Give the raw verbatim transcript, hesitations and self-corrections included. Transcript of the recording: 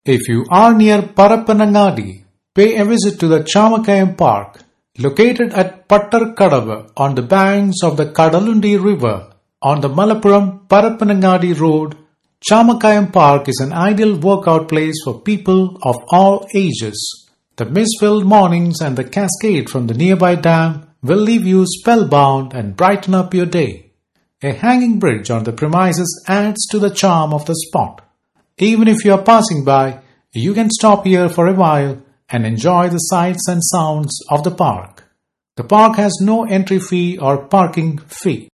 If you are near Parappanangadi, pay a visit to the Chamakayam Park, located at Pattarkadavu on the banks of the Kadalundi River on the Malappuram Parappanangadi Road. Chamakayam Park is an ideal workout place for people of all ages. The mist-filled mornings and the cascade from the nearby dam will leave you spellbound and brighten up your day. A hanging bridge on the premises adds to the charm of the spot. Even if you are passing by, you can stop here for a while and enjoy the sights and sounds of the park. The park has no entry fee or parking fee.